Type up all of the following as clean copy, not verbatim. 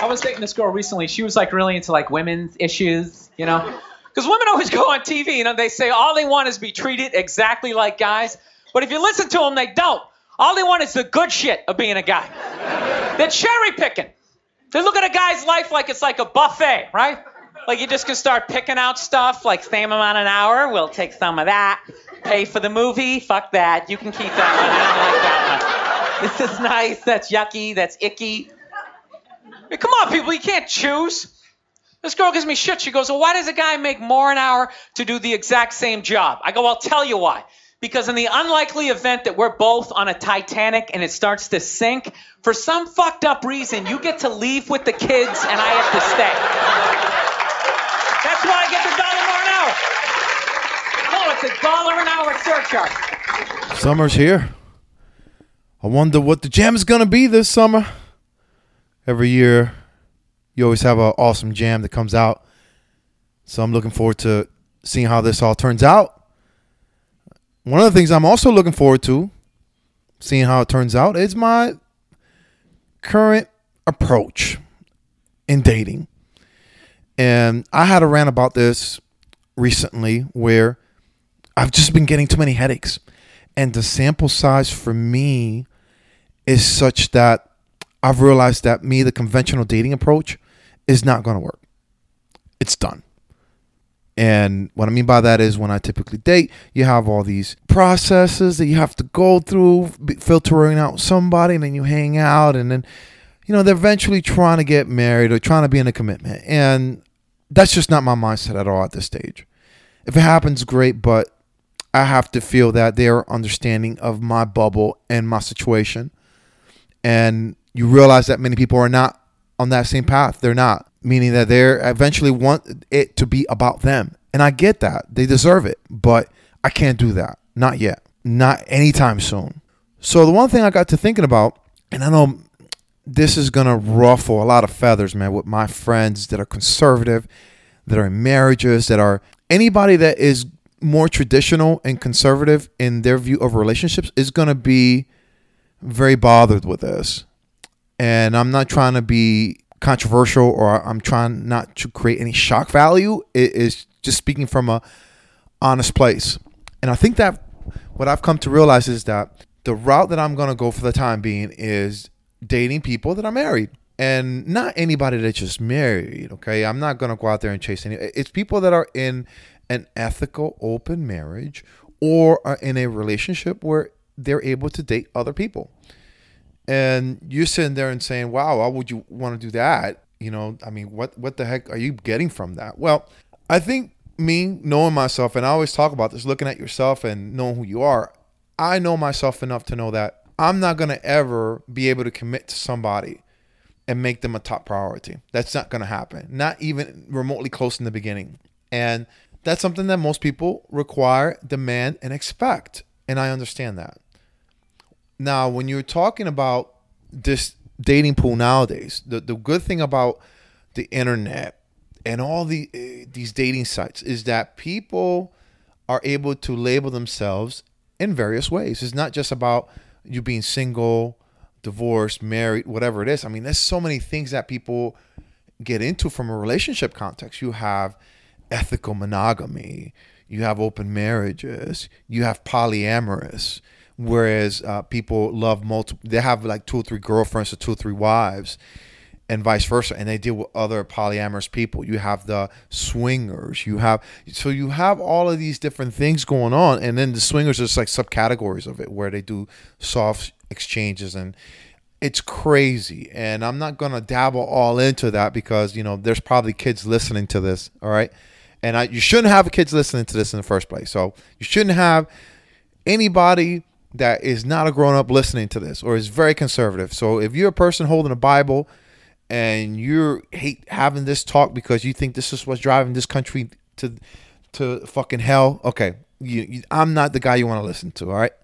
I was dating this girl recently. She was like really into like women's issues, you know? Because women always go on TV, you know, they say all they want is be treated exactly like guys. But if you listen to them, they don't. All they want is the good shit of being a guy. They're cherry picking. They look at a guy's life like it's like a buffet, right? Like you just can start picking out stuff, like same amount an hour, we'll take some of that. Pay for the movie, fuck that. You can keep that one, I don't like that one. This is nice, that's yucky, that's icky. I mean, come on, people, you can't choose. This girl gives me shit. She goes, well, why does a guy make more an hour to do the exact same job? I go, I'll tell you why. Because in the unlikely event that we're both on a Titanic and it starts to sink, for some fucked up reason, you get to leave with the kids and I have to stay. That's why I get the $1 an hour. No, it's $1 an hour surcharge. Summer's here. I wonder what the jam is going to be this summer. Every year, you always have an awesome jam that comes out. So I'm looking forward to seeing how this all turns out. One of the things I'm also looking forward to, seeing how it turns out, is my current approach in dating. And I had a rant about this recently where I've just been getting too many headaches. And the sample size for me is such that I've realized that the conventional dating approach is not going to work. It's done. And what I mean by that is when I typically date, you have all these processes that you have to go through, filtering out somebody, and then you hang out, and then, you know, they're eventually trying to get married or trying to be in a commitment. And that's just not my mindset at all at this stage. If it happens, great, but I have to feel that they're understanding of my bubble and my situation. And you realize that many people are not on that same path. They're not. Meaning that they eventually want it to be about them. And I get that. They deserve it. But I can't do that. Not yet. Not anytime soon. So the one thing I got to thinking about, and I know this is going to ruffle a lot of feathers, man, with my friends that are conservative, that are in marriages, that are anybody that is more traditional and conservative in their view of relationships is going to be very bothered with this. And I'm not trying to be controversial or I'm trying not to create any shock value. It is just speaking from a honest place. And I think that what I've come to realize is that the route that I'm going to go for the time being is dating people that are married. And not anybody that's just married, okay? I'm not going to go out there and chase any. It's people that are in an ethical, open marriage or are in a relationship where they're able to date other people. And you're sitting there and saying, wow, why would you want to do that? You know, I mean, what the heck are you getting from that? Well, I think me knowing myself, and I always talk about this, looking at yourself and knowing who you are, I know myself enough to know that I'm not going to ever be able to commit to somebody and make them a top priority. That's not going to happen. Not even remotely close in the beginning. And that's something that most people require, demand, and expect. And I understand that. Now, when you're talking about this dating pool nowadays, the good thing about the internet and all these dating sites is that people are able to label themselves in various ways. It's not just about you being single, divorced, married, whatever it is. I mean, there's so many things that people get into from a relationship context. You have ethical monogamy, you have open marriages, you have polyamorous. Whereas people love multiple, they have like 2 or 3 girlfriends or 2 or 3 wives and vice versa. And they deal with other polyamorous people. You have the swingers, you have all of these different things going on. And then the swingers are just like subcategories of it where they do soft exchanges and it's crazy. And I'm not going to dabble all into that because, you know, there's probably kids listening to this. All right. And you shouldn't have kids listening to this in the first place. So you shouldn't have anybody that is not a grown-up listening to this or is very conservative. So if you're a person holding a Bible and you hate having this talk because you think this is what's driving this country to fucking hell, okay, I'm not the guy you want to listen to, all right?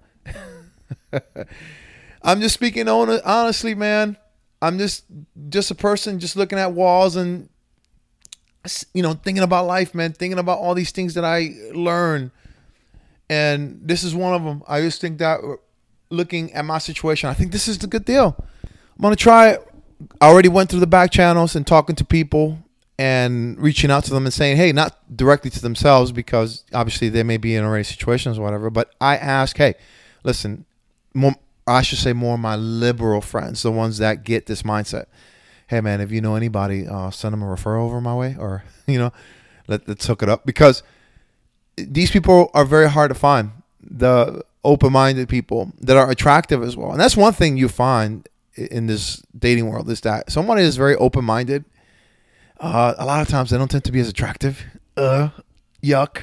I'm just speaking honestly, man. I'm just a person just looking at walls and, you know, thinking about life, man, thinking about all these things that I learned. And this is one of them. I just think that looking at my situation, I think this is the good deal. I'm going to try it. I already went through the back channels and talking to people and reaching out to them and saying, hey, not directly to themselves because obviously they may be in already situations or whatever, but I ask, hey, listen, I should say more of my liberal friends, the ones that get this mindset. Hey, man, if you know anybody, send them a referral over my way, or, let's hook it up, because these people are very hard to find, the open-minded people that are attractive as well. And that's one thing you find in this dating world, is that someone is very open-minded. A lot of times they don't tend to be as attractive. Yuck.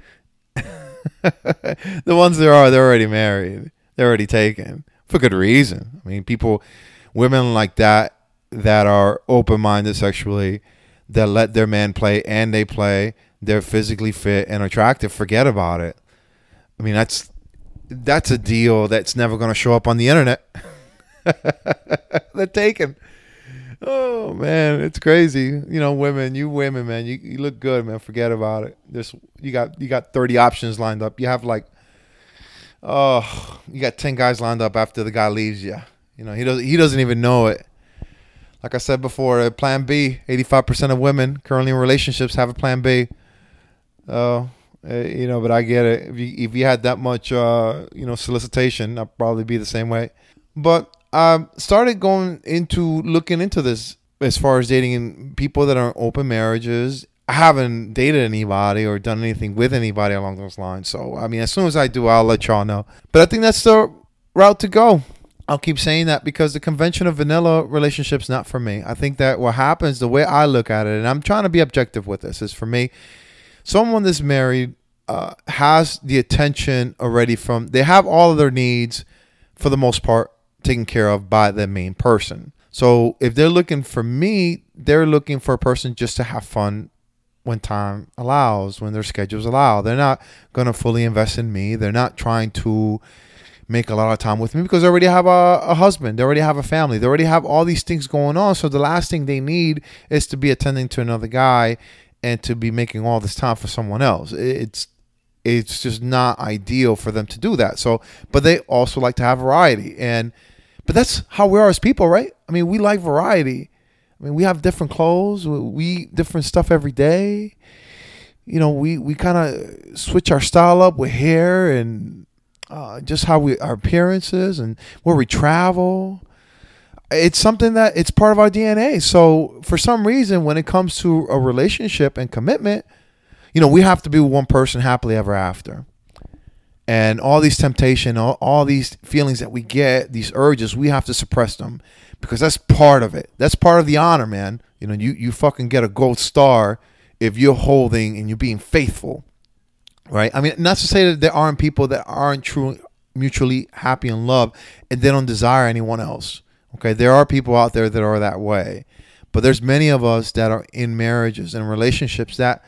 The ones they're already married. They're already taken for good reason. I mean, women like that are open-minded sexually, that let their man play and they play, they're physically fit and attractive, forget about it. I mean, that's a deal that's never going to show up on the internet. They're taken. Oh, man, it's crazy. Women, man, you look good, man. Forget about it. You got 30 options lined up. You have you got 10 guys lined up after the guy leaves you. He doesn't even know it. Like I said before, plan B. 85% of women currently in relationships have a plan B. But I get it. If you had that much, solicitation, I'd probably be the same way. But I started looking into this as far as dating people that are open marriages. I haven't dated anybody or done anything with anybody along those lines. So, I mean, as soon as I do, I'll let y'all know. But I think that's the route to go. I'll keep saying that because the convention of vanilla relationship's not for me. I think that what happens, the way I look at it, and I'm trying to be objective with this, is for me, someone that's married has the attention already they have all of their needs, for the most part, taken care of by the main person. So if they're looking for me, they're looking for a person just to have fun when time allows, when their schedules allow. They're not going to fully invest in me. They're not trying to make a lot of time with me because they already have a husband. They already have a family. They already have all these things going on. So the last thing they need is to be attending to another guy and to be making all this time for someone else. It's just not ideal for them to do that. So, but they also like to have variety. But that's how we are as people, right? I mean, we like variety. I mean, we have different clothes. We eat different stuff every day. We kind of switch our style up with hair and just how our appearances and where we travel. It's something that it's part of our DNA. So for some reason, when it comes to a relationship and commitment, we have to be with one person happily ever after. And all these temptation, all these feelings that we get, these urges, we have to suppress them because that's part of it. That's part of the honor, man. You fucking get a gold star if you're holding and you're being faithful, right? I mean, not to say that there aren't people that aren't truly mutually happy in love and they don't desire anyone else. Okay, there are people out there that are that way, but there's many of us that are in marriages and relationships that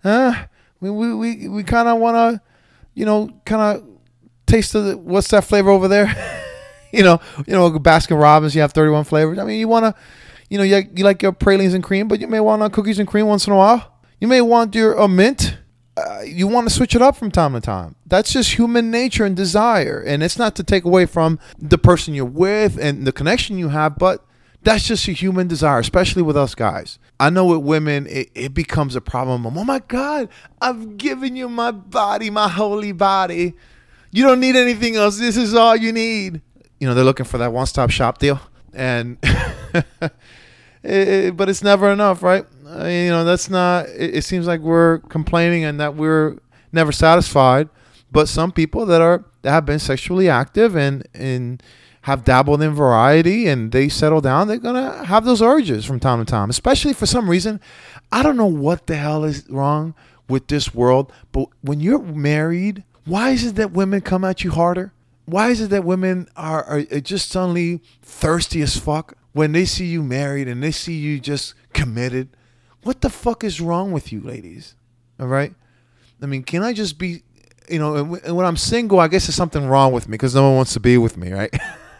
we kind of want to, kind of taste what's that flavor over there? Baskin Robbins, you have 31 flavors. I mean, you want to, you like your pralines and cream, but you may want cookies and cream once in a while. You may want your mint. You want to switch it up from time to time. That's just human nature and desire. And it's not to take away from the person you're with and the connection you have, but that's just a human desire, especially with us guys. I know with women, it becomes a problem. Oh my God, I've given you my body, my holy body. You don't need anything else. This is all you need. They're looking for that one-stop shop deal. And but it's never enough, right? That's not, it seems like we're complaining and that we're never satisfied. But some people that have been sexually active and have dabbled in variety and they settle down, they're going to have those urges from time to time, especially for some reason. I don't know what the hell is wrong with this world, but when you're married, why is it that women come at you harder? Why is it that women are just suddenly thirsty as fuck when they see you married and they see you just committed? What the fuck is wrong with you, ladies? All right? I mean, can I just be, and when I'm single, I guess there's something wrong with me because no one wants to be with me, right?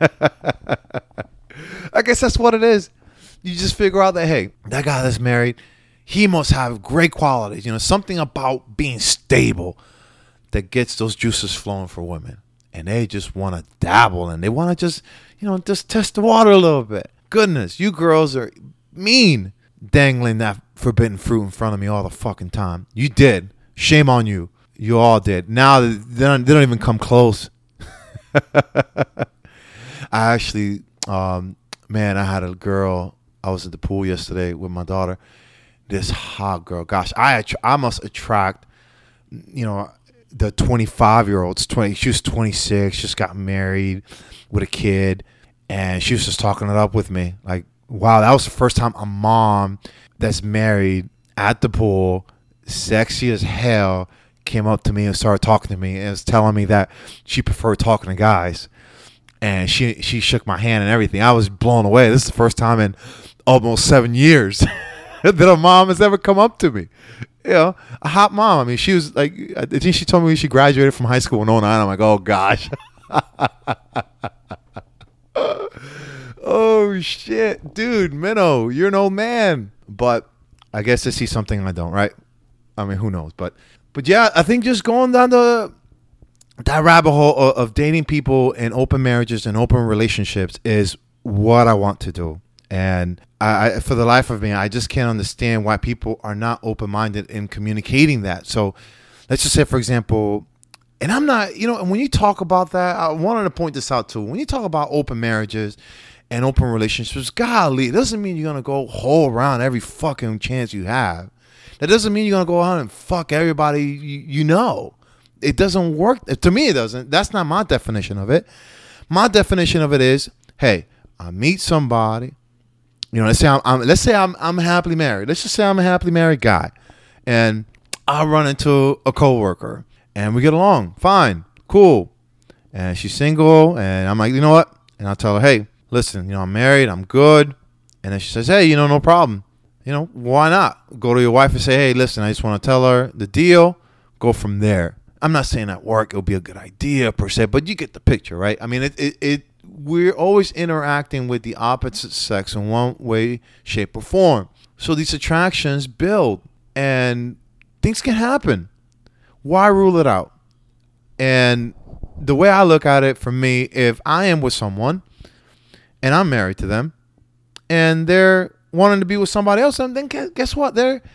I guess that's what it is. You just figure out that, hey, that guy that's married, he must have great qualities. Something about being stable that gets those juices flowing for women. And they just want to dabble and they want to just test the water a little bit. goodness, you girls are mean, dangling that forbidden fruit in front of me all the fucking time. You did. Shame on you. You all did. Now they don't even come close. I actually, man, I had a girl. I was at the pool yesterday with my daughter. This hot girl. Gosh, I must attract, the 25-year-olds. She was 26, just got married with a kid, and she was just talking it up with me. Like, wow, that was the first time a mom that's married at the pool, sexy as hell, came up to me and started talking to me and was telling me that she preferred talking to guys. And she shook my hand and everything. I was blown away. This is the first time in almost 7 years that a mom has ever come up to me. A hot mom. I mean, she was like, I think she told me she graduated from high school in 09. I'm like, oh, gosh. Oh, shit. Dude, Minnow, you're an old man. But I guess they see something I don't, right? I mean, who knows? But yeah, I think just going down that rabbit hole of dating people and open marriages and open relationships is what I want to do. And I, for the life of me, I just can't understand why people are not open-minded in communicating that. So let's just say, for example, and I'm not, and when you talk about that, I wanted to point this out too. When you talk about open marriages and open relationships, golly, it doesn't mean you're going to go whole around every fucking chance you have. That doesn't mean you're going to go out and fuck everybody you know. It doesn't work. To me, it doesn't. That's not my definition of it. My definition of it is, hey, I meet somebody. Let's say I'm happily married. Let's just say I'm a happily married guy, and I run into a coworker, and we get along fine, cool, and she's single, and I'm like, you know what? And I'll tell her, hey, listen, I'm married, I'm good, and then she says, hey, no problem. Why not go to your wife and say, hey, listen, I just want to tell her the deal. Go from there. I'm not saying at work it'll be a good idea per se, but you get the picture, right? I mean, we're always interacting with the opposite sex in one way, shape, or form. So these attractions build, and things can happen. Why rule it out? And the way I look at it, for me, if I am with someone and I'm married to them, and they're wanting to be with somebody else, and then guess what?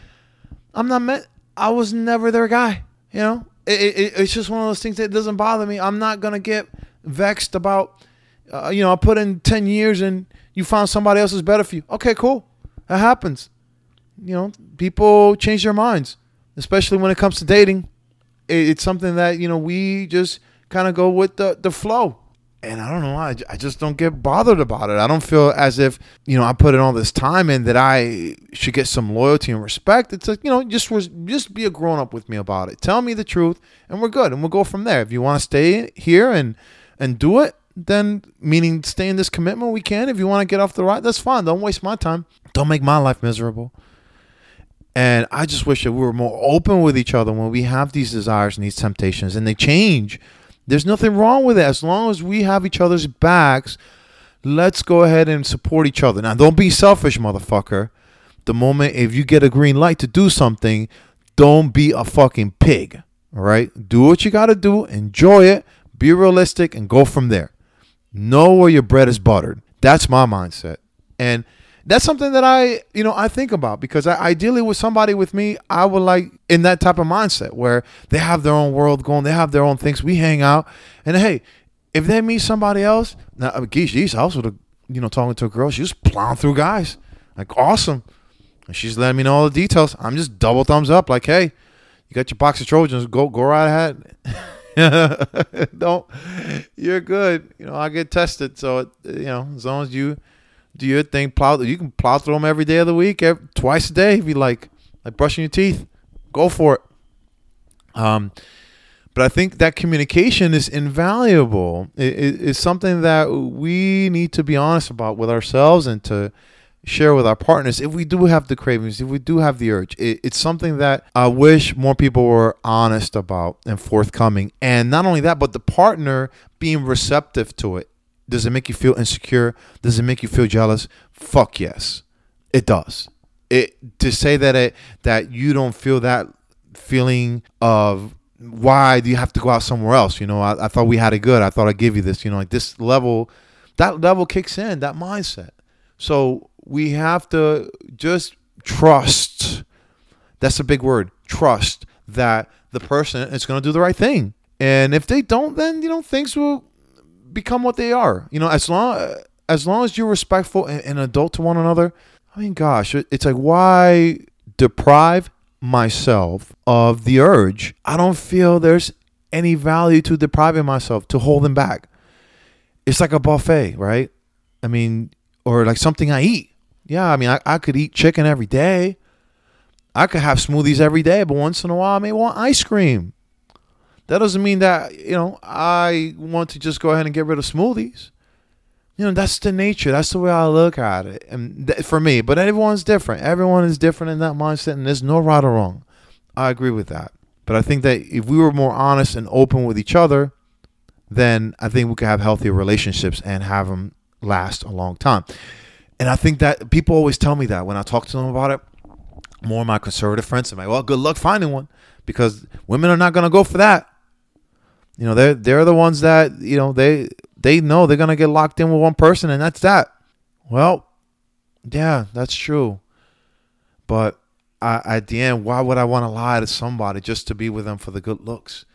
I was never their guy. It's just one of those things that doesn't bother me. I'm not gonna get vexed about, I put in 10 years and you found somebody else who's better for you. Okay, cool. That happens. People change their minds, especially when it comes to dating. It's something that, we just kind of go with the flow. And I don't know, I just don't get bothered about it. I don't feel as if, I put in all this time in that I should get some loyalty and respect. It's like, just be a grown up with me about it. Tell me the truth and we're good. And we'll go from there. If you want to stay here and do it, then meaning stay in this commitment, we can. If you want to get off the ride, that's fine. Don't waste my time. Don't make my life miserable. And I just wish that we were more open with each other when we have these desires and these temptations, and they change. There's nothing wrong with it. As long as we have each other's backs, let's go ahead and support each other. Now, don't be selfish, motherfucker. The moment if you get a green light to do something, don't be a fucking pig. All right? Do what you got to do. Enjoy it. Be realistic and go from there. Know where your bread is buttered. That's my mindset. And that's something that I think about, because ideally with somebody with me, I would like in that type of mindset where they have their own world going, they have their own things. We hang out, and hey, if they meet somebody else, now, geez, I was with talking to a girl, she was plowing through guys, like awesome, and she's letting me know all the details. I'm just double thumbs up, like, hey, you got your box of Trojans, go right ahead. Don't, you're good. I get tested, so as long as you do your thing, you can plow through them every day of the week, twice a day if you like brushing your teeth. Go for it. But I think that communication is invaluable. It's something that we need to be honest about with ourselves and to share with our partners if we do have the cravings, if we do have the urge. It's something that I wish more people were honest about and forthcoming. And not only that, but the partner being receptive to it. Does it make you feel insecure? Does it make you feel jealous? Fuck yes, it does. To say that you don't feel that feeling of why do you have to go out somewhere else? I thought we had it good. I thought I'd give you this. Like this level, that level kicks in, that mindset. So we have to just trust. That's a big word. Trust that the person is going to do the right thing. And if they don't, then, things will become what they are. As long as you're respectful and adult to one another, I mean, gosh, it's like, why deprive myself of the urge? I don't feel there's any value to depriving myself, to holding back. It's like a buffet, right? I mean, or like something I eat. Yeah, I mean, I could eat chicken every day. I could have smoothies every day, but once in a while I may want ice cream. That doesn't mean that, I want to just go ahead and get rid of smoothies. That's the nature. That's the way I look at it. And for me, but everyone's different. Everyone is different in that mindset, and there's no right or wrong. I agree with that. But I think that if we were more honest and open with each other, then I think we could have healthier relationships and have them last a long time. And I think that people always tell me that when I talk to them about it. More of my conservative friends are like, well, good luck finding one, because women are not going to go for that. They're the ones that, they know they're going to get locked in with one person, and that's that. Well, yeah, that's true. But at the end, why would I want to lie to somebody just to be with them for the good looks?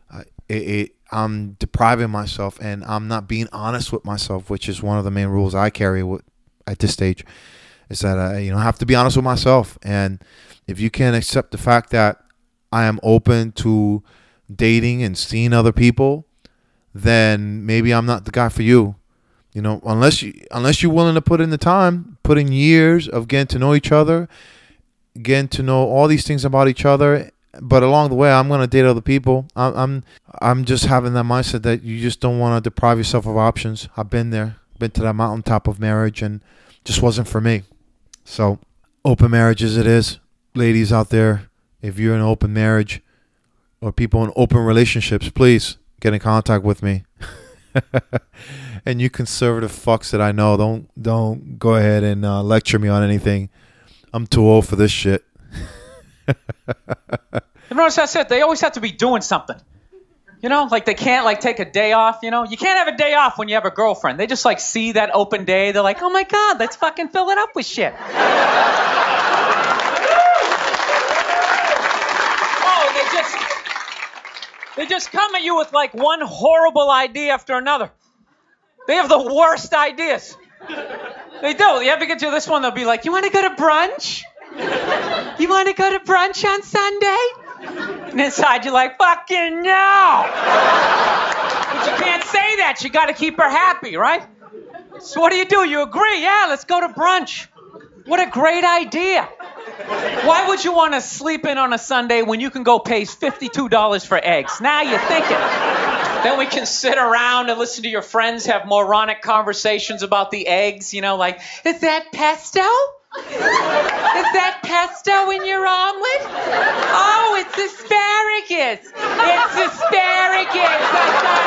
I'm depriving myself, and I'm not being honest with myself, which is one of the main rules I carry at this stage. Is that I have to be honest with myself. And if you can't accept the fact that I am open to dating and seeing other people, then maybe I'm not the guy for you. Unless you're willing to put in the time, put in years of getting to know each other, getting to know all these things about each other. But along the way, I'm going to date other people. I'm just having that mindset that you just don't want to deprive yourself of options. I've been there, been to that mountaintop of marriage, and just wasn't for me. So, open marriages it is. Ladies out there, if you're in an open marriage or people in open relationships, please get in contact with me. And you conservative fucks that I know, don't go ahead and lecture me on anything. I'm too old for this shit. You notice that's it. They always have to be doing something. Like they can't take a day off. You can't have a day off when you have a girlfriend. They just see that open day. They're like, oh my God, let's fucking fill it up with shit. They just come at you with one horrible idea after another. They have the worst ideas. They do. You ever get to this one, they'll be like, you want to go to brunch? You want to go to brunch on Sunday? And inside you're like, fucking no! But you can't say that. You got to keep her happy, right? So what do? You agree? Yeah, let's go to brunch. What a great idea. Why would you want to sleep in on a Sunday when you can go pay $52 for eggs? Now you're thinking. Then we can sit around and listen to your friends have moronic conversations about the eggs, like, is that pesto? Is that pesto in your omelet? Oh, it's asparagus. It's asparagus.